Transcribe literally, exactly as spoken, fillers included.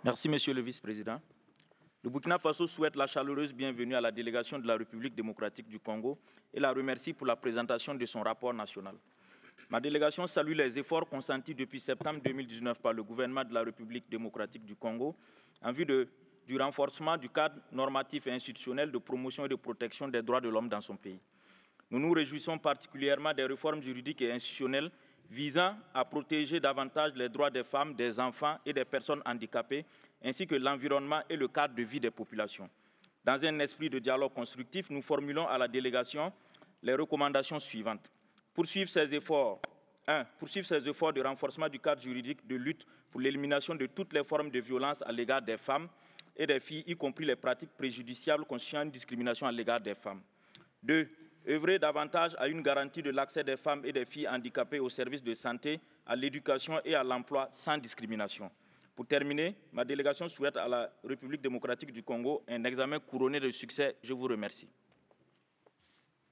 Merci, Monsieur le Vice-président. Le Burkina Faso souhaite la chaleureuse bienvenue à la délégation de la République démocratique du Congo et la remercie pour la présentation de son rapport national. Ma délégation salue les efforts consentis depuis septembre deux mille dix-neuf par le gouvernement de la République démocratique du Congo en vue de, du renforcement du cadre normatif et institutionnel de promotion et de protection des droits de l'homme dans son pays. Nous nous réjouissons particulièrement des réformes juridiques et institutionnelles visant à protéger davantage les droits des femmes, des enfants et des personnes handicapées, ainsi que l'environnement et le cadre de vie des populations. Dans un esprit de dialogue constructif, nous formulons à la délégation les recommandations suivantes. Poursuivre ces efforts, un, poursuivre ces efforts de renforcement du cadre juridique de lutte pour l'élimination de toutes les formes de violence à l'égard des femmes et des filles, y compris les pratiques préjudiciables constituant une discrimination à l'égard des femmes. Deux, œuvrer davantage à une garantie de l'accès des femmes et des filles handicapées aux services de santé, à l'éducation et à l'emploi sans discrimination. Pour terminer, ma délégation souhaite à la République démocratique du Congo un examen couronné de succès. Je vous remercie.